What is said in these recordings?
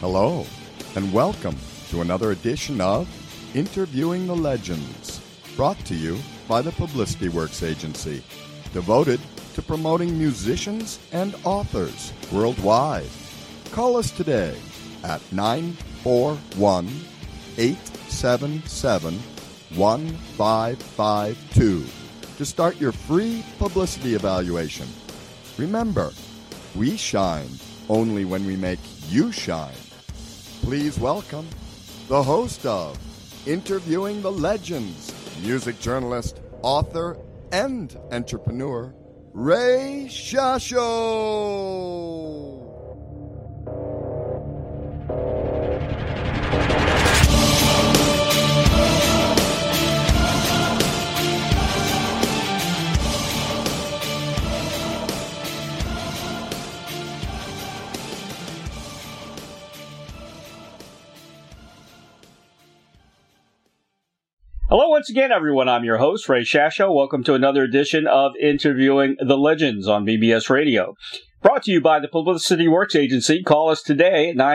Hello, and welcome to another edition of Interviewing the Legends, brought to you by the Publicity Works Agency, devoted to promoting musicians and authors worldwide. Call us today at 941-877-1552 to start your free publicity evaluation. Remember, we shine only when we make you shine. Please welcome the host of Interviewing the Legends, music journalist, author, and entrepreneur, Ray Shasho. Hello once again, everyone. I'm your host, Ray Shasho. Welcome to another edition of Interviewing the Legends on BBS Radio. Brought to you by the Publicity Works Agency. Call us today at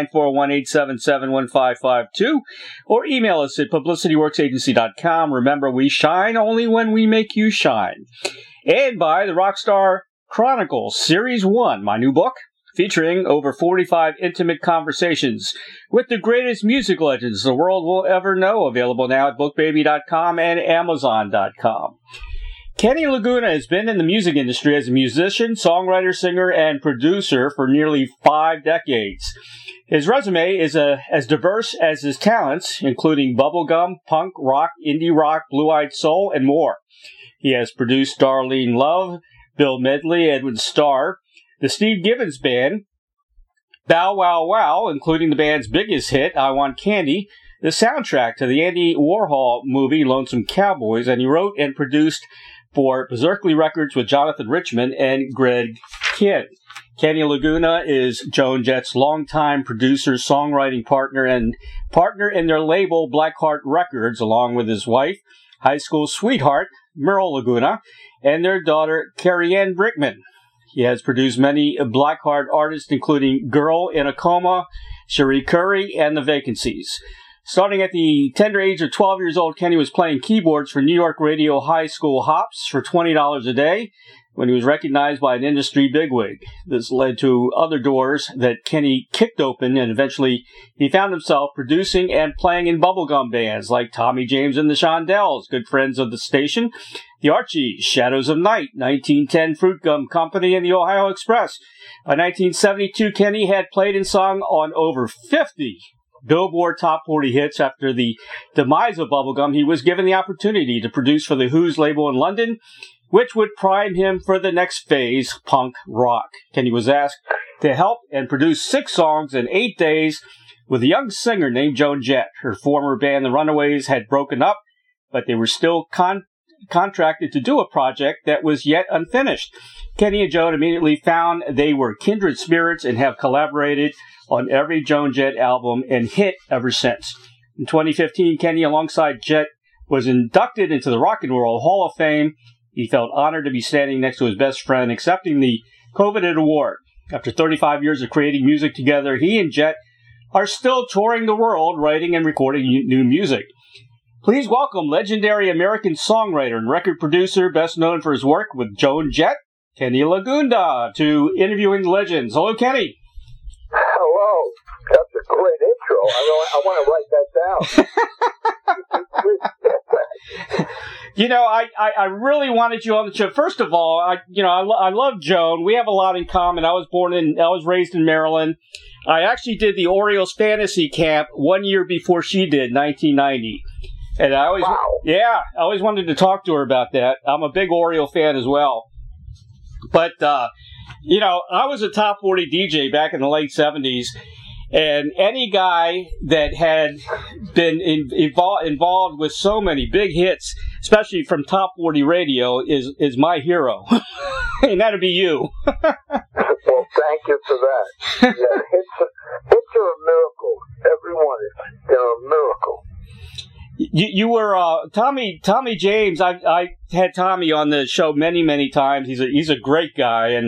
941-877-1552 or email us at publicityworksagency.com. Remember, we shine only when we make you shine. And by the Rockstar Chronicles Series 1, my new book, featuring over 45 intimate conversations with the greatest music legends the world will ever know. Available now at bookbaby.com and amazon.com. Kenny Laguna has been in the music industry as a musician, songwriter, singer, and producer for nearly 5 decades. His resume is as diverse as his talents, including bubblegum, punk, rock, indie rock, blue-eyed soul, and more. He has produced Darlene Love, Bill Medley, Edwin Starr, the Steve Gibbons Band, Bow Wow Wow, including the band's biggest hit, I Want Candy, the soundtrack to the Andy Warhol movie Lonesome Cowboys, and he wrote and produced for Berserkly Records with Jonathan Richman and Greg Kihn. Kenny Laguna is Joan Jett's longtime producer, songwriting partner, and partner in their label Blackheart Records, along with his wife, high school sweetheart, Merle Laguna, and their daughter, Carrie Ann Brickman. He has produced many Blackheart artists, including Girl in a Coma, Cherie Curry, and The Vacancies. Starting at the tender age of 12 years old, Kenny was playing keyboards for New York radio high school hops for $20 a day when he was recognized by an industry bigwig. This led to other doors that Kenny kicked open, and eventually he found himself producing and playing in bubblegum bands like Tommy James and the Shondells, good friends of the station, the Archies, Shadows of Night, 1910 Fruit Gum Company, and the Ohio Express. By 1972, Kenny had played and sung on over 50 Billboard Top 40 hits. After the demise of bubblegum, he was given the opportunity to produce for the Who's label in London, which would prime him for the next phase, punk rock. Kenny was asked to help and produce 6 songs in 8 days with a young singer named Joan Jett. Her former band, The Runaways, had broken up, but they were still contracted to do a project that was yet unfinished. Kenny and Joan immediately found they were kindred spirits and have collaborated on every Joan Jett album and hit ever since. In 2015, Kenny, alongside Jett, was inducted into the Rock and Roll Hall of Fame. He felt honored to be standing next to his best friend, accepting the coveted award. After 35 years of creating music together, he and Jett are still touring the world, writing and recording new music. Please welcome legendary American songwriter and record producer, best known for his work with Joan Jett, Kenny Laguna, to Interviewing the Legends. Hello, Kenny. Hello. That's a great intro. I want to write that down. You know, I really wanted you on the show. First of all, I love Joan. We have a lot in common. I was raised in Maryland. I actually did the Orioles fantasy camp 1 year before she did, 1990. And I always wanted to talk to her about that. I'm a big Oriole fan as well. But, I was a top 40 DJ back in the late 70s. And any guy that had been involved with so many big hits, especially from Top 40 Radio, is my hero. And that'd be you. Well, thank you for that. Yeah, hits are a miracle. Everyone is a miracle. You were Tommy James. I had Tommy on the show many times. He's a great guy, and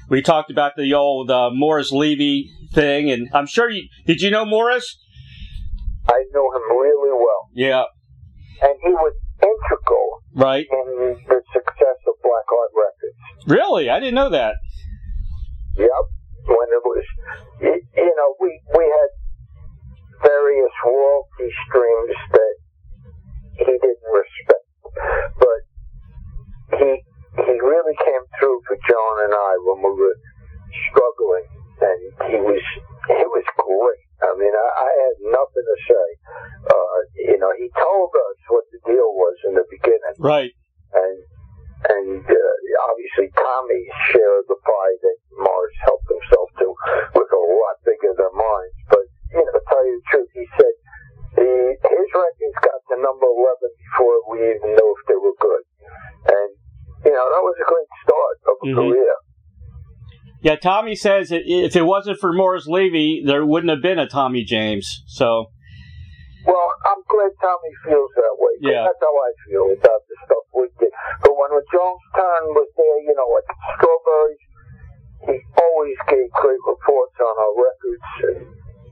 we talked about the old Morris Levy thing, and I'm sure did you know Morris? I knew him really well. Yeah. And he was integral right. in the success of Blackheart Records. Really? I didn't know that. Yep. When it was, we had various royalty streams that he didn't respect, but he really came through for John and I when we were struggling, and he was great. I mean, I had nothing to say. He told us what the deal was in the beginning, right? And obviously Tommy's share of the pie that Morris helped himself to was a lot bigger than mine. But to tell you the truth, he said his records got to number 11 before we even knew if they were good, and that was a great start of a career. Yeah, Tommy says if it wasn't for Morris Levy, there wouldn't have been a Tommy James. So. Well, I'm glad Tommy feels that way. Yeah. That's how I feel about the stuff we did. But when Jonestown was there, like Strawberries, he always gave great reports on our records, and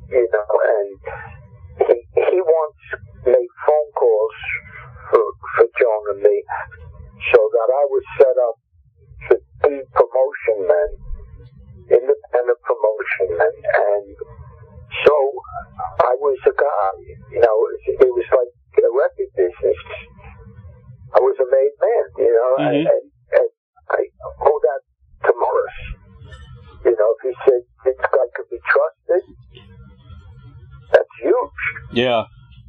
he once made phone calls for Joan and me, so that I was set up to be promotion men, independent promotion men, and so I was a guy, it was like a record business. I was a made man, and I owe that to Morris. If he said this guy could be trusted, that's huge. Yeah.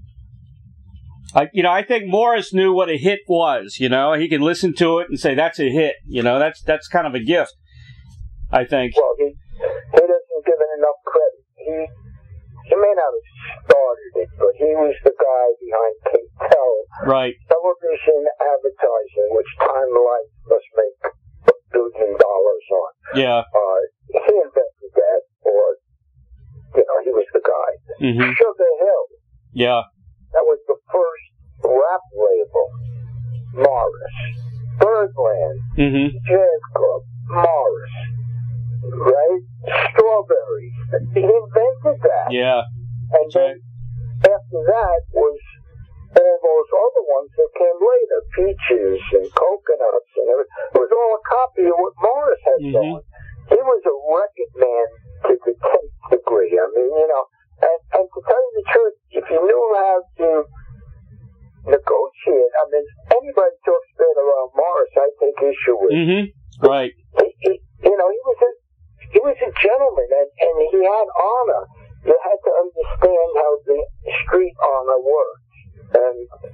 I think Morris knew what a hit was, he could listen to it and say, that's a hit, that's kind of a gift, I think. Well, he doesn't give it enough credit. He may not have started it, but he was the guy behind K-Tel. Right. Television advertising, which Time Life must make $1 billion on. Yeah. He invented that, or, he was the guy. Mm-hmm. Sugar Hill. Yeah. That was the first rap label. Morris. Birdland. Mm-hmm. Jazz Club. Morris. Right? Strawberries. He invented that. Yeah. And then after that was all those other ones that came later. Peaches and Coconuts and everything. It was all a copy of what Morris had done. He was a record man to the 10th degree. I mean, and to tell you the truth, if you knew how to negotiate, I mean, anybody talks bad about Morris, I take issue with. Mm-hmm. Right. He was a gentleman, and he had honor. You had to understand how the street honor works. And,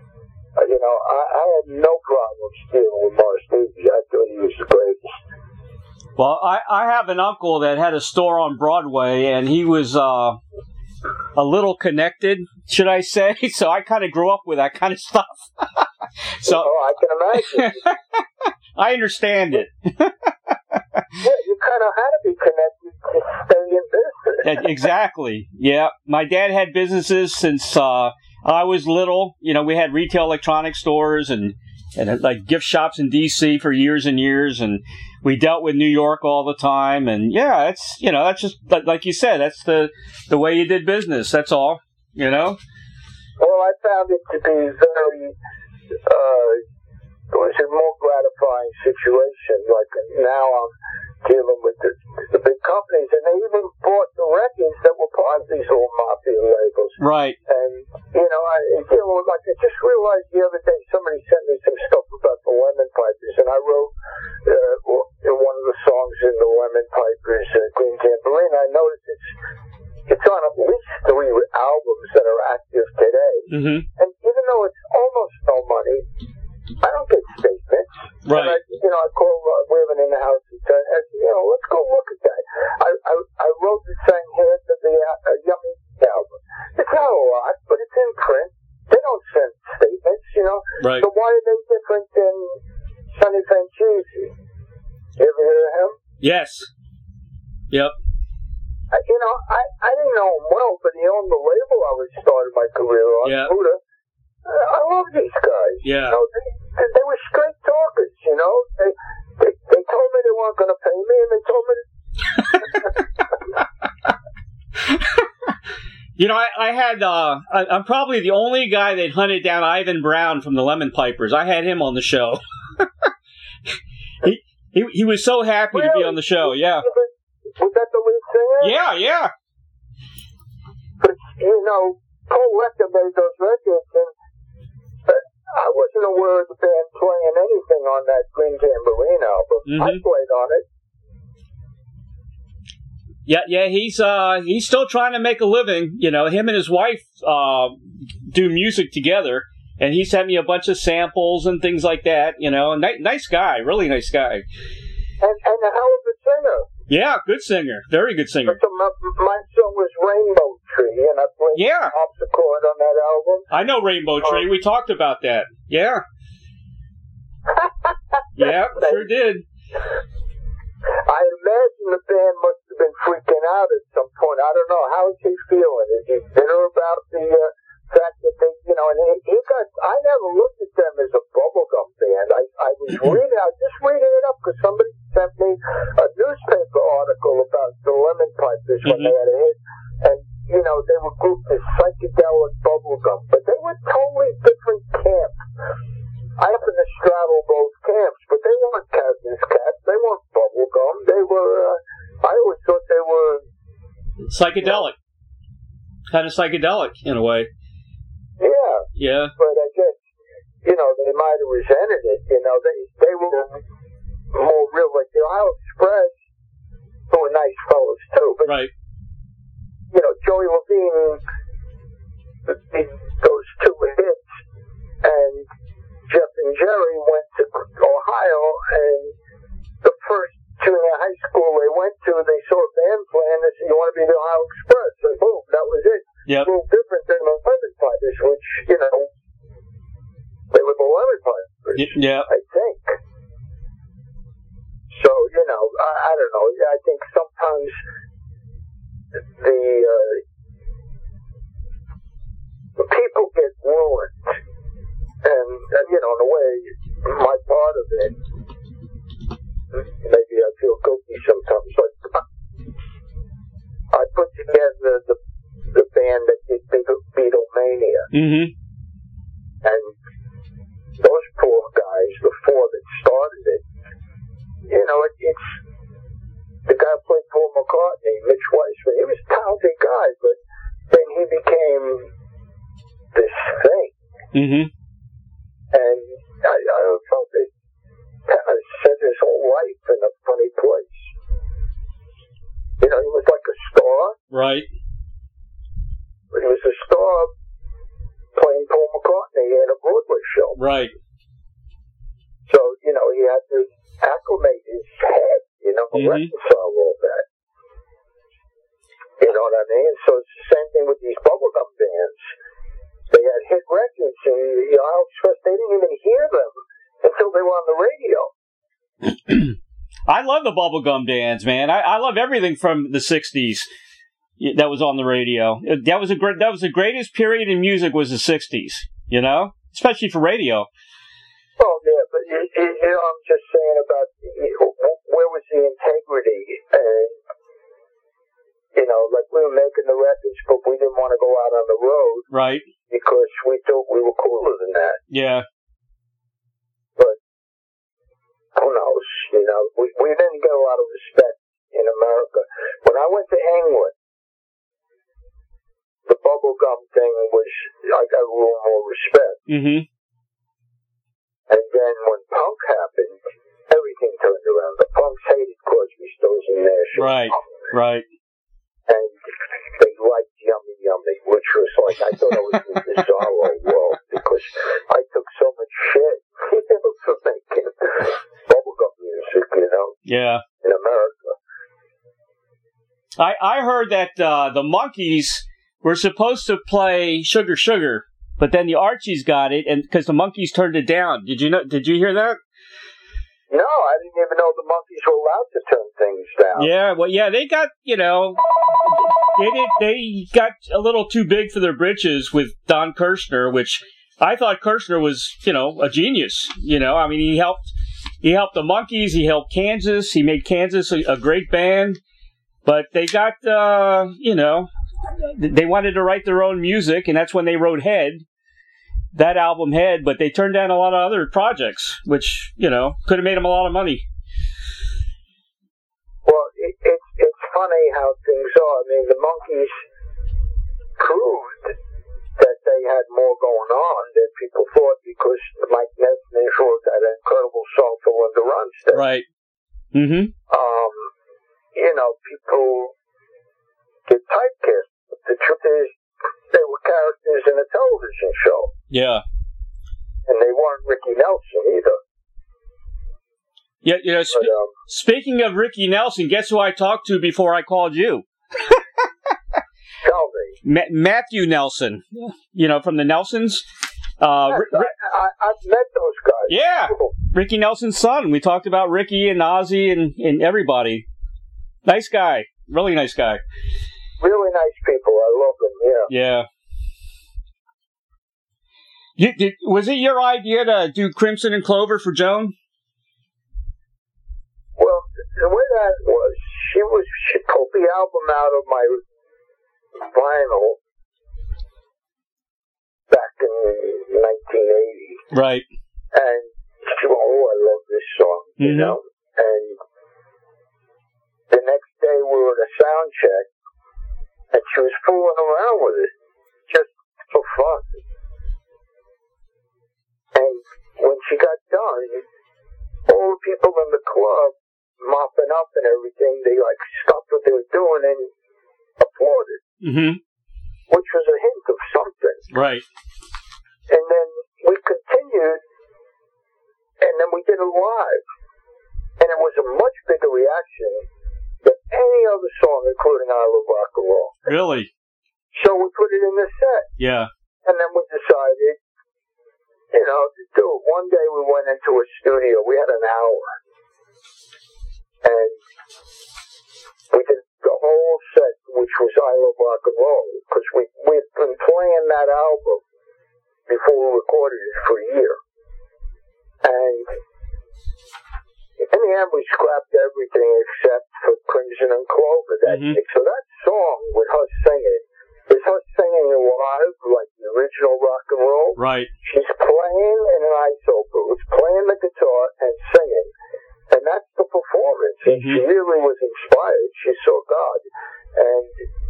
I had no problem dealing with Morris Levy. I thought he was the greatest. Well, I have an uncle that had a store on Broadway, and he was a little connected, should I say. So I kind of grew up with that kind of stuff. So I can imagine. I understand it. Yeah, you kind of had to be connected to stay in business. Exactly. Yeah. My dad had businesses since I was little. We had retail electronics stores and like gift shops in D.C. for years and years, and we dealt with New York all the time. And yeah, it's that's just like you said, that's the way you did business. That's all. Well, I found it to be very. It was a more gratifying situation. Like now, I'm dealing with the big companies, and they even bought the records that were part of these old mafia labels. Right. And I just realized the other day somebody sent me some stuff about the Lemon Pipers, and I wrote one of the songs in the Lemon Pipers, Green Tambourine. I noticed it's on at least 3 albums that are active today. Mm-hmm. And even though it's almost no money, I don't get statements. Right. And I call women in the house and say, let's go look at that. I wrote the same half of the Yummy album. It's not a lot, but it's in print. They don't send statements, Right. So why are they different than Sonny Franchese? You ever hear of him? Yes. Yep. I didn't know him well, but he owned the label I was starting my career on, Buddha. I love these guys. Yeah. They were straight talkers, They told me they weren't going to pay me, and they told me. You know, I had, I'm probably the only guy that hunted down Ivan Brown from the Lemon Pipers. I had him on the show. he was so happy to be on the show, yeah. Was that the lead singer? Yeah. But, you know, Paul Rector made those records, and I wasn't aware of the band playing anything on that Green Tambourine album. I played on it. Yeah, he's still trying to make a living. You know, him and his wife do music together, and he sent me a bunch of samples and things like that. You know, nice guy, really nice guy. And a hell of a singer. Yeah, good singer, very good singer. So my song was Rainbow Tree, and I played harpsichord on that album. I know Rainbow Tree. We talked about that. Yeah. Yeah, sure did. I imagine the band must have been freaking out at some point. I don't know. How is he feeling? Is he bitter about the fact that they, you know, and he got, I never looked at them as a bubblegum band. I was just reading it up because somebody sent me a newspaper article about the Lemon Pipers when they had a hit. And, you know, they were grouped as psychedelic bubblegum, but they were totally different camps. I happen to straddle both camps, but they weren't Cousins Cats. They weren't bubblegum. They were, I always thought they were... psychedelic. Kind of psychedelic, in a way. Yeah. Yeah. But I guess, you know, they might have resented it. You know, they were more real, like the Ohio Express, who were nice fellows, too. But, right. You know, Joey Levine, those two hits, and Jeff and Jerry went to Ohio, and the first junior high school they went to, they saw a band playing, they said, you want to be the Ohio Express? And boom, that was it. Yep. A little different than the Lemon Pipers, which, you know, they were the Lemon Pipers, I think. So, you know, I don't know. I think sometimes the people get ruined. And, you know, in a way, my part of it, maybe I feel guilty sometimes, but I put together the band that did Beatlemania. Mm-hmm. And those poor guys, the four that started it, you know, it's the guy who played Paul McCartney, Mitch Weissman. He was a talented guy, but then he became this thing. Mm-hmm. And I felt that kind of set his whole life in a funny place. You know, he was like a star. Right. But he was a star playing Paul McCartney in a Broadway show. Right. So, you know, he had to acclimate his head, you know, reconcile all that. You know what I mean? So it's the same thing with these bubblegum bands. They had hit records, and the Ohio Express, they didn't even hear them until they were on the radio. I love the bubblegum bands, man. I love everything from the 60s that was on the radio. That was the greatest period in music was the 60s, you know? Especially for radio. Oh, yeah, but you know, I'm just saying about where was the integrity? And, you know, like we were making the records, but we didn't want to go out on the road. Right. Because we thought we were cooler than that. Yeah. But who knows? You know, we didn't get a lot of respect in America. When I went to England, the bubblegum thing was, I got a little more respect. Mm-hmm. And then when punk happened, everything turned around. The punks hated Crosby, Stills, and Nash. Right, right. And they liked Yummy Yummy, which was like, I thought I was in the Bizarro world because I took so much shit, you know, for making bubblegum music, you know, in America. I heard that the Monkees were supposed to play Sugar Sugar, but then the Archies got it, and because the Monkees turned it down. Did you hear that? No, I didn't even know the Monkees were allowed to turn things down. Yeah, well, yeah, they got, you know, they got a little too big for their britches with Don Kirshner, which I thought Kirshner was, you know, a genius. You know, I mean, he He helped the Monkees. He helped Kansas. He made Kansas a great band. But they got, they wanted to write their own music, and that's when they wrote Head, that album Head. But they turned down a lot of other projects, which, could have made them a lot of money. Well, it's funny how things are. I mean, the Monkees proved that they had more going on than people thought because Mike Nesmith wrote that incredible song for Linda Ronstadt. Right. Mm-hmm. People get typecast. The truth is, they were characters in a television show. Yeah. And they weren't Ricky Nelson either. Yeah, speaking of Ricky Nelson, guess who I talked to before I called you? Tell me. Matthew Nelson, from the Nelsons. Yes, I've met those guys. Yeah, Ricky Nelson's son. We talked about Ricky and Ozzy and everybody. Nice guy. Really nice guy. Really nice people. I love them, yeah. Yeah. Was it your idea to do Crimson and Clover for Joan? Well, the way that was, she pulled the album out of my vinyl back in 1980. Right. And she went, I love this song, And the next day we were at a sound check, and she was fooling around with it, just for fun. And when she got done, all the people in the club mopping up and everything, they stopped what they were doing and applauded. Mm-hmm. Which was a hint of something. Right. And then we continued, and then we did it live. And it was a much bigger reaction than any other song, including I Love Rock and Roll. Really? So we put it in the set. Yeah. And then we decided, to do it. One day we went into a studio. We had an hour. And we did the whole set, which was I Love Rock and Roll, because we'd been playing that album before we recorded it for a year. And in the end, we scrapped everything except for Crimson and Clover. So that song with her singing is her singing live, like the original rock and roll. Right. She's playing in an ISO booth, playing the guitar and singing. And that's the performance. And she really was inspired. She saw God. And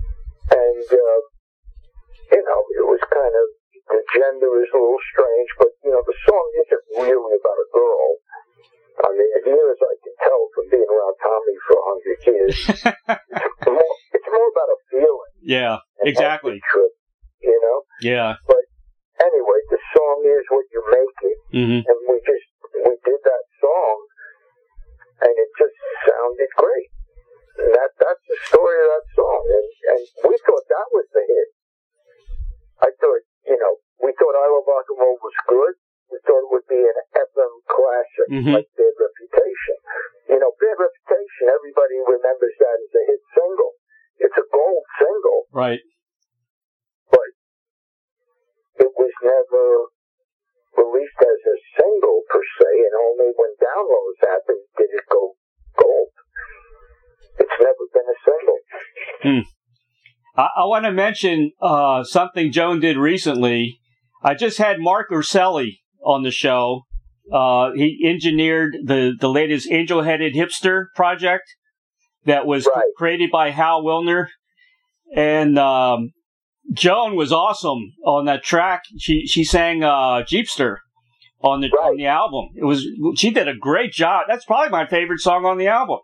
it was kind of, the gender is a little strange, but, the song isn't really about a girl. I mean, as near as I can tell from being around Tommy for 100 years, it's more about a feeling. Yeah, exactly. Trip, Yeah. But anyway, the song is what you make it. Mm-hmm. And we did that song, and it just sounded great. And that's the story of that song. And we thought that was the hit. I thought, we thought I Love Rock and Roll was good. We thought it would be an FM classic, like Bad Reputation. Bad Reputation, everybody remembers that as a hit single. It's a gold single. Right. But it was never released as a single, per se, and only when downloads happened did it go gold. It's never been a single. I want to mention something Joan did recently. I just had Mark Urselli on the show. He engineered the latest Angel-Headed Hipster project that was created by Hal Wilner. And Joan was awesome on that track. She sang Jeepster on the album. She did a great job. That's probably my favorite song on the album.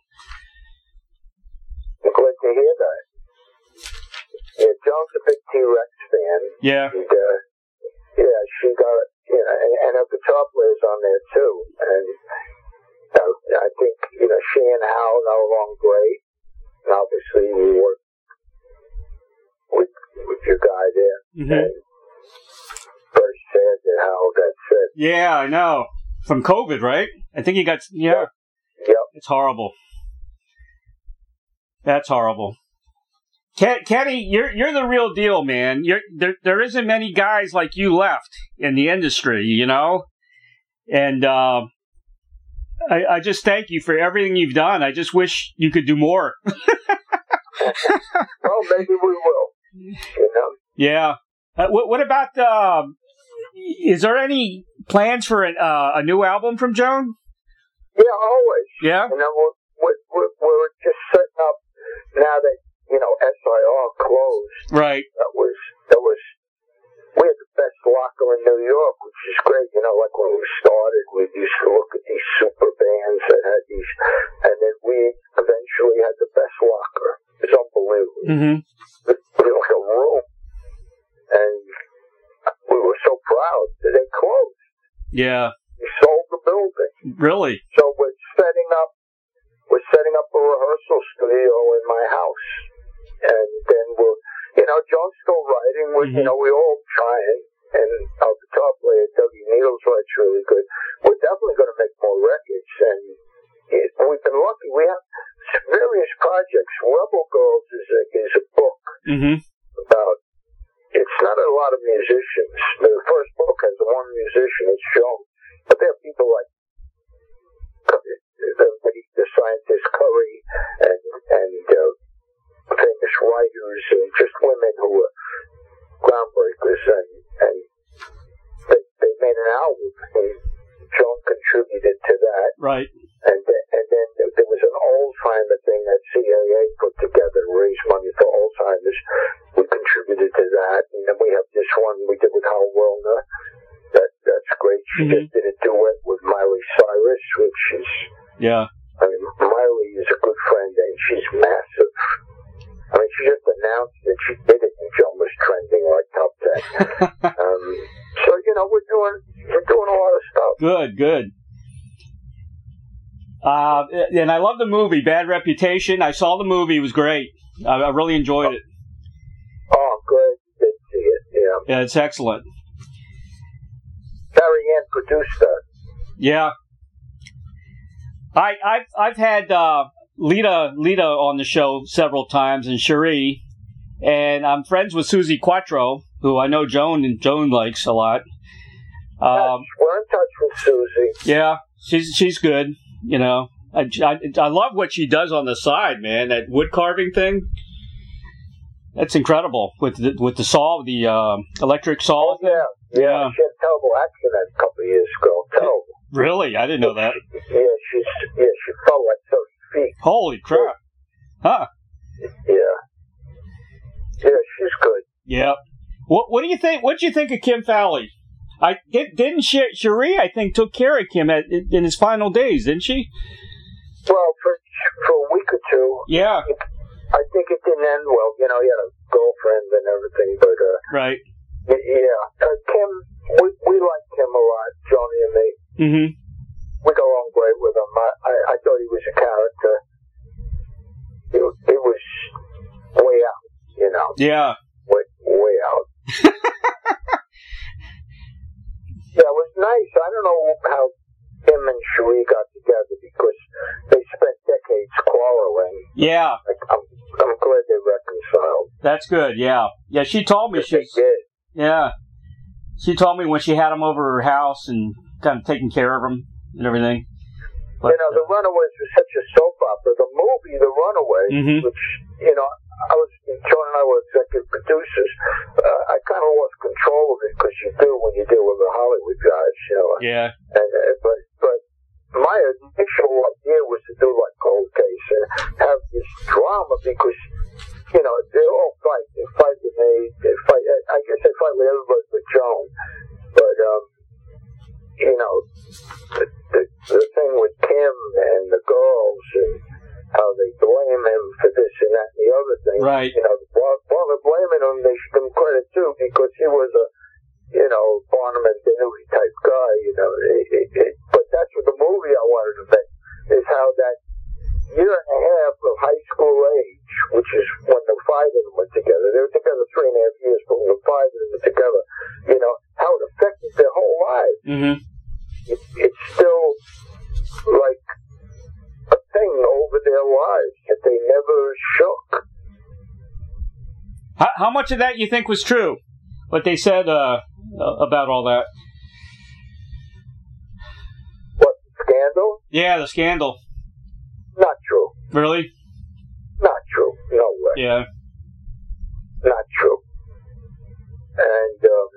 I'm glad to hear that. Yeah, Joan's a big T-Rex fan. Yeah. And, she got it. And her guitar player's on there too. And I think, she and Hal got along great. And obviously we worked with your guy there. Mm-hmm. And very sad that Hal got sick. Yeah, I know. From COVID, right? I think he got, Yep. It's horrible. That's horrible. Kenny, you're the real deal, man. There isn't many guys like you left in the industry, And I just thank you for everything you've done. I just wish you could do more. Well, maybe we will. You know. Yeah. What about? Is there any plans for a new album from Joan? Yeah, always. Yeah. You know, we're just setting up now that SIR closed. Right. That was. We had the best locker in New York, which is great. You know, like when we started, we used to look at these super bands that had these, and then we eventually had the best locker. It's unbelievable. Mm-hmm. It was like a room, and we were so proud that they closed. Yeah. We sold the building. Really? So we're setting up a rehearsal studio in my house, and then we'll. John's still writing. We all trying, and our guitar player Dougie Needles writes really good. We're definitely going to make more records, and we've been lucky. We have various projects. Rebel Girls is a book about. It's not a lot of musicians. The first book has one musician. It's Joan, but there are people like the scientist Curry and famous writers and just women who were groundbreakers, and they made an album, and Joan contributed to that. Right. And then there was an Alzheimer thing that CAA put together to raise money for Alzheimer's. We contributed to that, and then we have this one we did with Hal Wilner. That's great. She just did a duet with Miley Cyrus, which is Miley is a good friend, and she's massive. I mean, she just announced that she did it, and Joan was trending like top 10. So we're doing a lot of stuff. Good. And I love the movie Bad Reputation. I saw the movie; it was great. I really enjoyed it. Oh, good. Did see it. Yeah. Yeah, it's excellent. Barry Ann produced that. Yeah. I've had Lita on the show several times, and Cherie, and I'm friends with Susie Quattro, who I know Joan likes a lot. We're in touch with Susie. Yeah, she's good. I love what she does on the side, man. That wood carving thing, that's incredible. With the saw, the electric saw. Oh, yeah. She had a terrible accident a couple of years ago. Terrible. Really? I didn't know that. She fell like 30 feet. Holy crap! Huh? Yeah, she's good. Yeah. What do you think? What do you think of Kim Fowley? Didn't Cherie, I think, took care of Kim in his final days, didn't she? Well, for a week or two. Yeah. I think it didn't end well. He had a girlfriend and everything, but right. Yeah. Kim, we like Kim a lot, Johnny and me. Mm-hmm. We go along great with him. I thought he was a character. He was way out, Yeah. Way out. Yeah, it was nice. I don't know how him and Cherie got together because they spent decades quarreling. Yeah. I'm glad they reconciled. That's good, yeah. Yeah, she told me Yeah. She told me when she had him over her house and kind of taking care of him and everything. But, The Runaways was such a soap opera. The movie, The Runaways, which, John and I were executive producers. I kind of lost control of it because you do when you deal with the Hollywood guys, Yeah. But my initial idea was to do like Cold Case and have this drama because, they all fight. They fight with me. They fight. I guess they fight with everybody but Joan. But, the thing with Kim and the girls and how they blame him for this and that and the other thing. Right. While they're blaming him, they should give him credit too because he was a, Barnum and Bailey type guy, But that's what the movie I wanted to make, is how that year and a half of high school age, which is when the five of them were together. They were together 3.5 years, but when the five of them were together, how it affected their whole lives. Mm-hmm. It's still like a thing over their lives that they never shook. How much of that you think was true? What they said about all that? What, scandal? Yeah, the scandal. Not true. Really? Not true. No way. Yeah. Not true. And,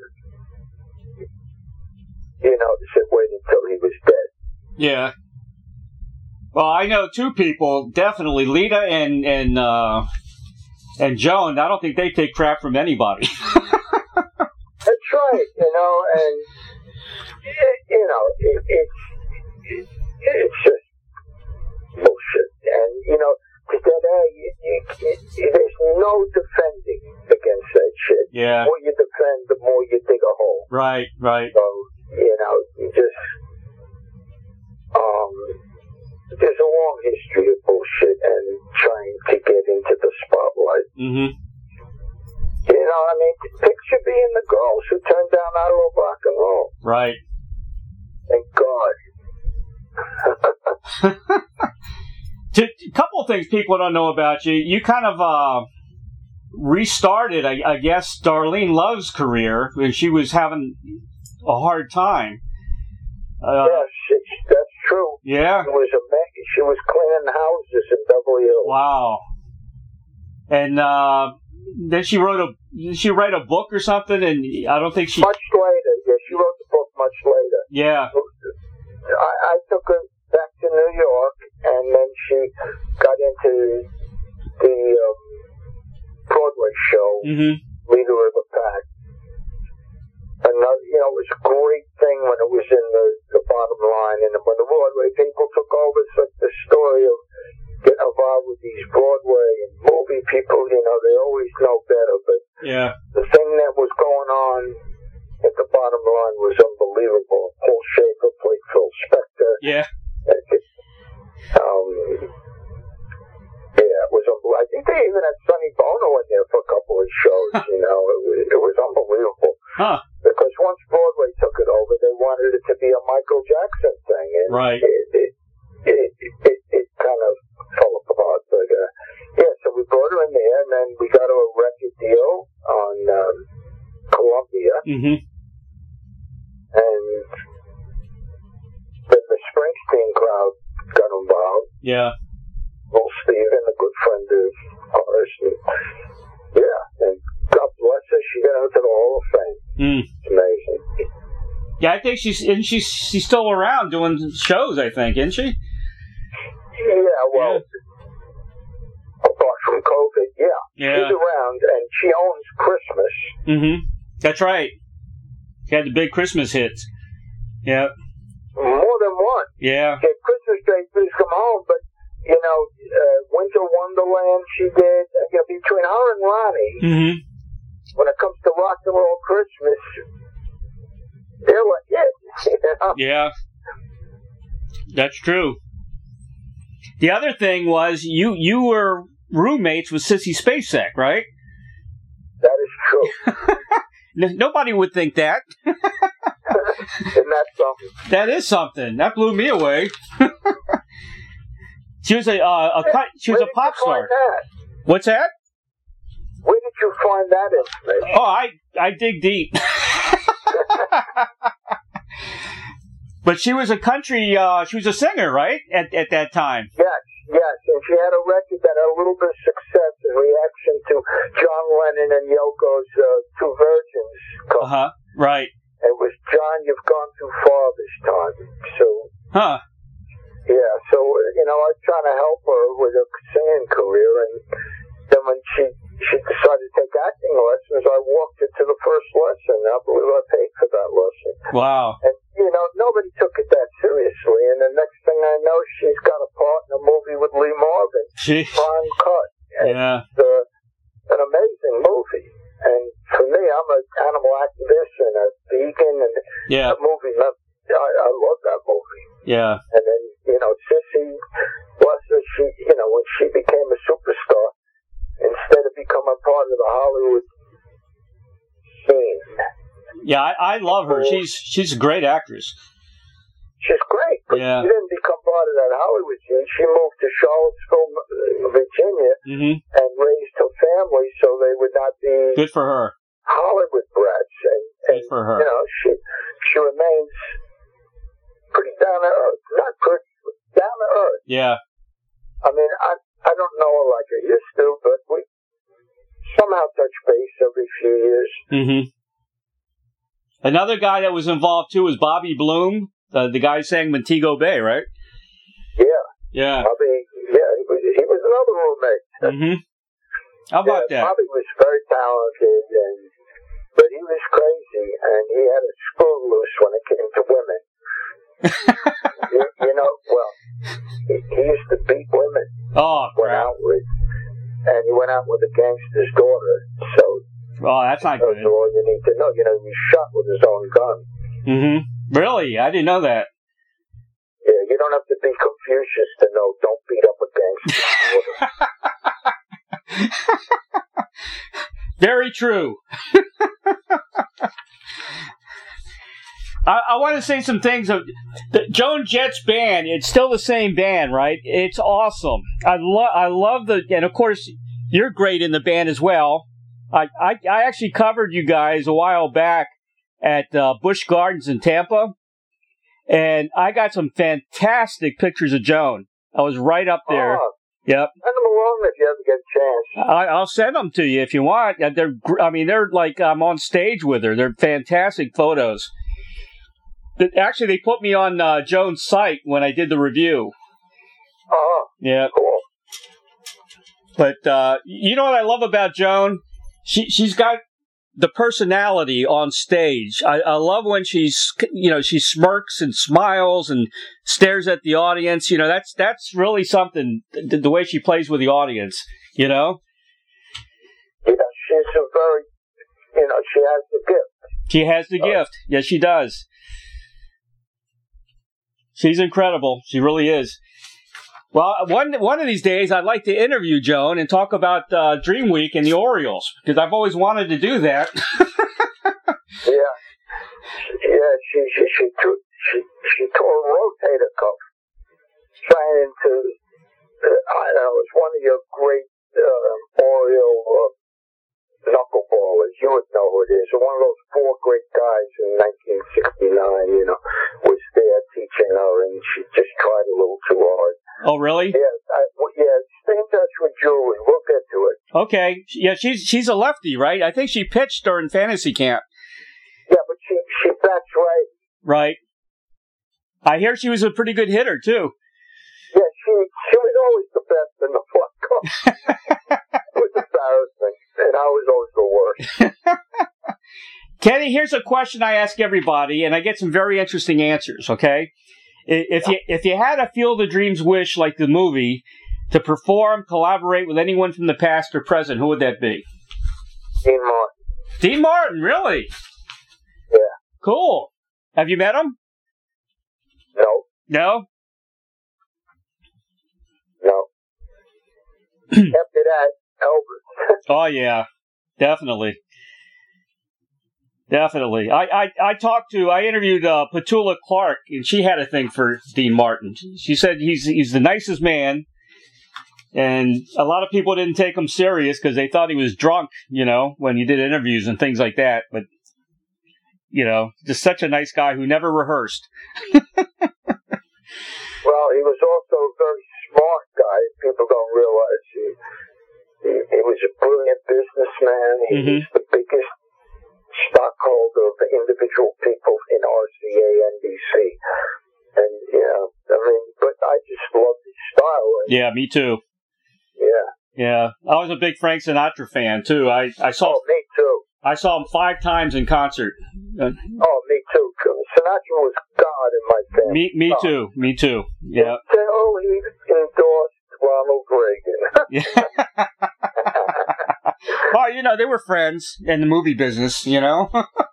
they said wait until he was dead. Yeah. Well, I know two people, definitely, Lita and Joan. I don't think they take crap from anybody. That's right, and it's just bullshit. And today there's no defending against that shit. Yeah. The more you defend, the more you dig a hole. Right. So you just there's a long history of bullshit and trying to get into the spotlight. Mm-hmm. Picture being the girls who turned down I Love Rock and Roll. Right. Thank God. A couple of things people don't know about you. You kind of restarted, I guess, Darlene Love's career when she was having a hard time. Yes, that's true. Yeah. She was cleaning houses in Beverly Hills. Wow. And then she write a book or something, and I don't think she... Much later. Yeah, she wrote the book much later. Yeah. I took her back to New York, and then she got into the Broadway show, Leader of the Pack. And, it was a great thing when it was in the bottom line. And when the Broadway people took over, it's like the story of getting involved with these Broadway and movie people, they always know better. But yeah, the thing that was going on at the bottom line was unbelievable. Paul Schaefer played Phil Spector. Yeah. It was unbelievable. I think they even had Sonny Bono in there for a couple of shows. It was unbelievable. Huh. Because once Broadway took it over, they wanted it to be a Michael Jackson thing, and right. It kind of fell apart. But so we brought her in there, and then we got her a record deal on Columbia, and then the Springsteen crowd got involved. Yeah. Well, Steven, a good friend of ours, and God bless her, she got into the Hall of Fame. It's amazing. Yeah, I think she's still around doing shows, I think, isn't she? Yeah, well, apart from COVID, yeah. She's around, and she owns Christmas. That's right. She had the big Christmas hits. Yeah. More than one. Yeah. She had Christmas Day, Please Come Home, but, Winter Wonderland she did. Between her and Ronnie, when it comes to Rock and Roll Christmas, they're like, Yeah. That's true. The other thing was you were roommates with Sissy Spacek, right? That is true. Nobody would think that. Isn't that something? That is something. That blew me away. She was a pop star. What's that? Where did you find that information? Oh, I dig deep. But she was a country, she was a singer, right? At that time. Yes. And she had a record that had a little bit of success in reaction to John Lennon and Yoko's Two Virgins. Right. It was John, You've Gone Too Far this time. So. Huh. Yeah, so, I was trying to help her with her singing career, and then when she decided to take acting lessons, I walked her to the first lesson. I believe I paid for that lesson. Wow. And, nobody took it that seriously, and the next thing I know, she's got a part in a movie with Lee Marvin. Prime Cut. And it's an amazing movie. And for me, I'm an animal activist and a vegan, and that movie, I love that movie. Yeah. And then, Sissy, bless her, she, when she became a superstar, instead of becoming part of the Hollywood scene. Yeah, I love her. She's a great actress. She's great, but she didn't become part of that Hollywood scene. She moved to Charlottesville, Virginia, and raised her family so they would not be good for her Hollywood brats. And good for her. She remains pretty down to earth. Not pretty, down to earth. Yeah. I mean, I don't know her like I used to, but we somehow touch base every few years. Mm-hmm. Another guy that was involved too was Bobby Bloom, the guy who sang Montego Bay, right? Yeah. Yeah. Bobby, yeah, he was another roommate. Mm-hmm. How about that? Bobby was very talented, but he was crazy, and he had a screw loose when it came to women. you know, well, he used to beat women. Oh, crap. And he went out with a gangster's daughter, so... Oh, that's not good. That's all you need to know. You know, he shot with his own gun. Mm-hmm. Really? I didn't know that. Yeah, you don't have to be Confucius to know, don't beat up a gangster's daughter. Very true. I want to say some things. The Joan Jett's band, it's still the same band, right? It's awesome. I love and of course, you're great in the band as well. I actually covered you guys a while back at Busch Gardens in Tampa, and I got some fantastic pictures of Joan. I was right up there. Oh, yep. send them along if you ever get a chance. I'll send them to you if you want. They're like I'm on stage with her. They're fantastic photos. Actually, they put me on Joan's site when I did the review. Oh, yeah. Cool. But you know what I love about Joan? She's got the personality on stage. I love when she smirks and smiles and stares at the audience. You know, that's really something, the way she plays with the audience, you know? Yeah, she's a very, she has the gift. She has the gift. Yes, she does. She's incredible. She really is. Well, one of these days, I'd like to interview Joan and talk about Dream Week and the Orioles, because I've always wanted to do that. Yeah, she tore a rotator cuff trying to. I don't know. It's one of your great Oriole knuckleballers. You would know who it is. One of those four great guys in 1969. Was there teaching her, and she just tried a little too hard. Oh, really? Yeah, stay in touch with Julie. We'll get to it. Okay. Yeah, she's a lefty, right? I think she pitched during fantasy camp. Yeah, but she bats right. Right. I hear she was a pretty good hitter, too. Yeah, she was always the best in the club. It was embarrassing, and I was always the worst. Kenny, here's a question I ask everybody, and I get some very interesting answers, okay? If you had a Field of Dreams wish like the movie to perform, collaborate with anyone from the past or present, who would that be? Dean Martin. Dean Martin, really? Yeah. Cool. Have you met him? No. No? No. After that, Elvis. Oh, yeah. Definitely. Definitely. I interviewed Petula Clark, and she had a thing for Dean Martin. She said he's the nicest man, and a lot of people didn't take him serious because they thought he was drunk, when he did interviews and things like that. But, just such a nice guy who never rehearsed. Well, he was also a very smart guy. People don't realize he was a brilliant businessman. He was the biggest stockholder of the individual people in RCA NBC. And, but I just loved his style. Yeah, me too. Yeah. Yeah. I was a big Frank Sinatra fan, too. I saw. Oh, me too. I saw him 5 times in concert. Oh, me too. Sinatra was God in my family. Me too. Me too. Yeah. Until he endorsed Ronald Reagan. Yeah. Well, they were friends in the movie business, Yeah. Well,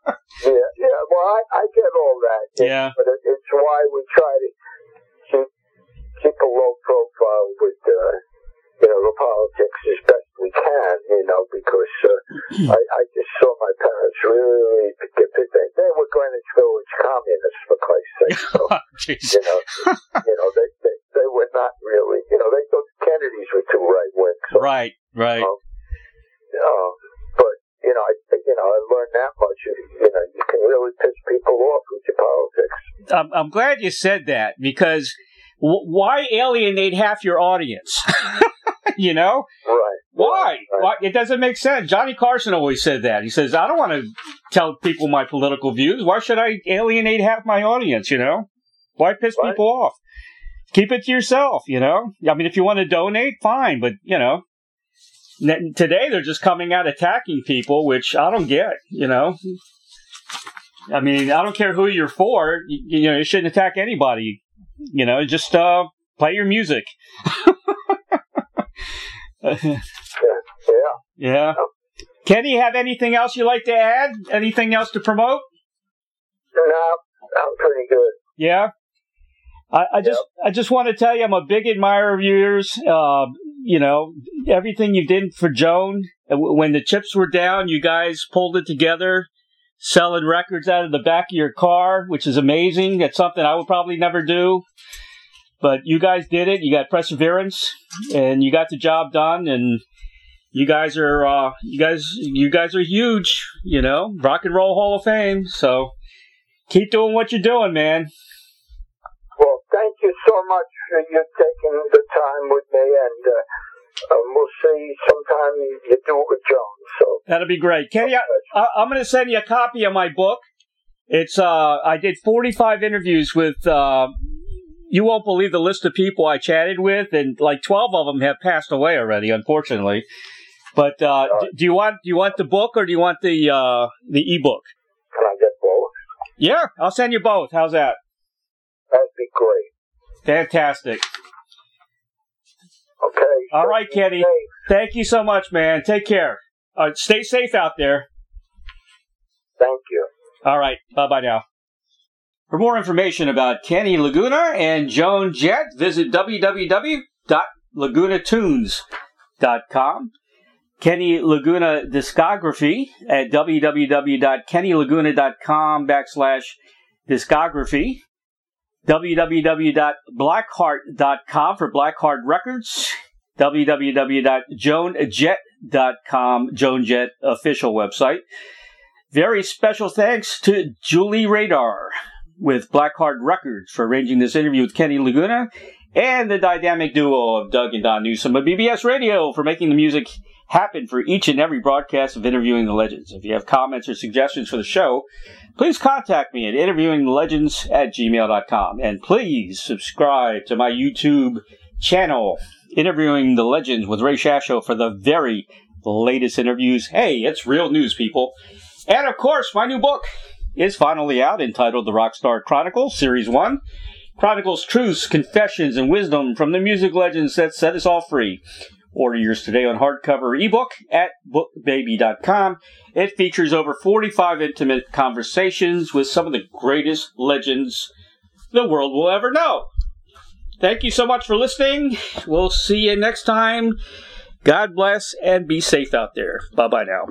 I get all that. Yeah. But it's why we try to keep a low profile with, the politics as best we can, because I just saw my parents really get pissed. They were Greenwich Village communists, for Christ's sake. So, they were not really, they thought the Kennedys were too right-wing. So, right. But, I learned that much. You can really piss people off with your politics. I'm glad you said that, because why alienate half your audience? You know? Right. Why? Right. Why? It doesn't make sense. Johnny Carson always said that. He says, I don't want to tell people my political views. Why should I alienate half my audience, you know? Why piss people off? Keep it to yourself, you know? I mean, if you want to donate, fine, but, you know, today they're just coming out attacking people, which I don't get, you know? I mean, I don't care who you're for. You know, you shouldn't attack anybody. You know, just play your music. Yeah. Kenny, have anything else you'd like to add? Anything else to promote? No, I'm pretty good. Yeah. I just want to tell you, I'm a big admirer of yours. You know, everything you did for Joan. When the chips were down, you guys pulled it together, selling records out of the back of your car, which is amazing. That's something I would probably never do. But you guys did it. You got perseverance, and you got the job done. And you guys are huge. You know, Rock and Roll Hall of Fame. So keep doing what you're doing, man. Well, thank you so much for you taking the time with me, and we'll see sometime you do it with Joan. So that'll be great, Kenny. I'm going to send you a copy of my book. It's I did 45 interviews with. You won't believe the list of people I chatted with, and like 12 of them have passed away already, unfortunately. But do you want the book or do you want the ebook? Can I get both? Yeah, I'll send you both. How's that? That'd be great. Fantastic. Okay. All right, Kenny. Thank you so much, man. Take care. Stay safe out there. Thank you. All right. Bye-bye now. For more information about Kenny Laguna and Joan Jett, visit www.lagunatunes.com. Kenny Laguna discography at www.kennylaguna.com/discography. www.blackheart.com for Blackheart Records. www.joanjett.com, Joan Jett official website. Very special thanks to Julie Radar with Blackheart Records for arranging this interview with Kenny Laguna, and the dynamic duo of Doug and Don Newsom of BBS Radio for making the music happen for each and every broadcast of Interviewing the Legends. If you have comments or suggestions for the show, please contact me at interviewingthelegends@gmail.com. And please subscribe to my YouTube channel, Interviewing the Legends with Ray Shasho, for the very latest interviews. Hey, it's real news, people. And of course, my new book is finally out, entitled The Rockstar Chronicles, Series 1. Chronicles truths, confessions, and wisdom from the music legends that set us all free. Order yours today on hardcover ebook at bookbaby.com. It features over 45 intimate conversations with some of the greatest legends the world will ever know. Thank you so much for listening. We'll see you next time. God bless and be safe out there. Bye-bye now.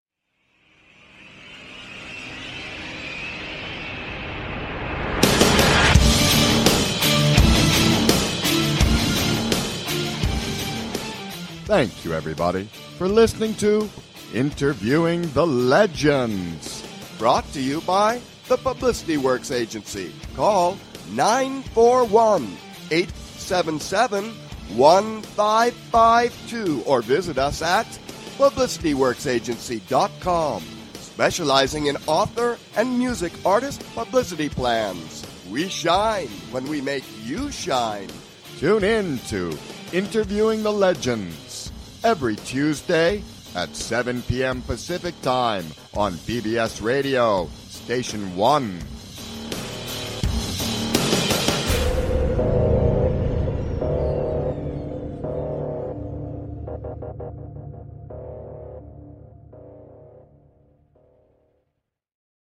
Thank you, everybody, for listening to Interviewing the Legends, brought to you by the Publicity Works Agency. Call 941-877-1552 or visit us at publicityworksagency.com, specializing in author and music artist publicity plans. We shine when we make you shine. Tune in to Interviewing the Legends every Tuesday at 7 p.m. Pacific Time on BBS Radio, Station 1.